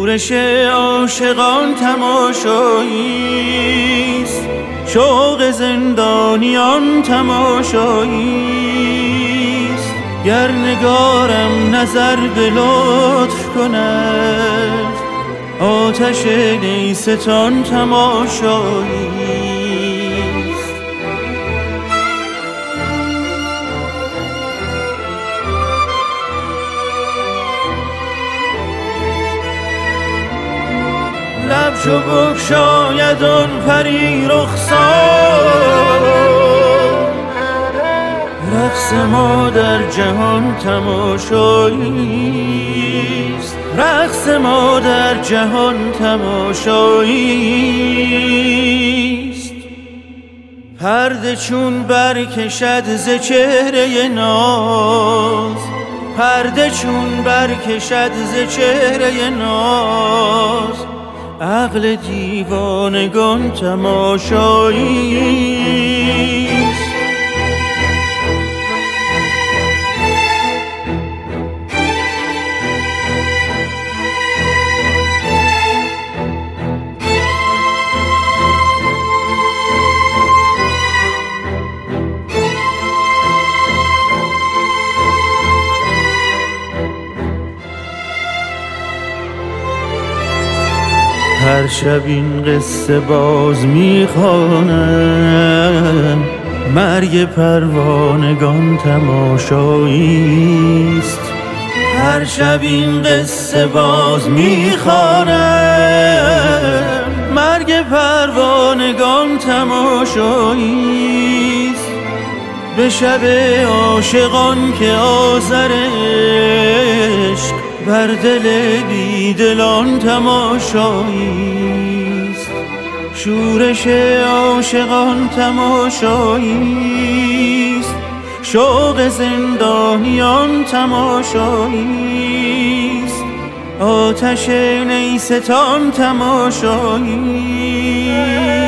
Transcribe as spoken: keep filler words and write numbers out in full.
شورش عاشقان تماشاییست، شوق زندانیان تماشاییست. گر نگارم نظر به لطف کند، آتش نیستان تماشاییست. لب چو بگشاید آن پری رخسار، رقص ما در جهان تماشاییست، رقص ما در جهان تماشاییست. پرده چون برکشد ز چهره ناز، پرده چون برکشد ز چهره ناز، عقل دیوانگان تماشاییست. هر شب این قصه باز میخوانم، مرگ پروانگان تماشاییست. هر شب این قصه باز میخوانم، مرگ پروانگان تماشاییست. به شب عاشقان که آذر عشق بر دل بیدلان تماشاییست، شورش عاشقان تماشاییست، شوق زندانیان تماشاییست، آتش نیستان تماشاییست.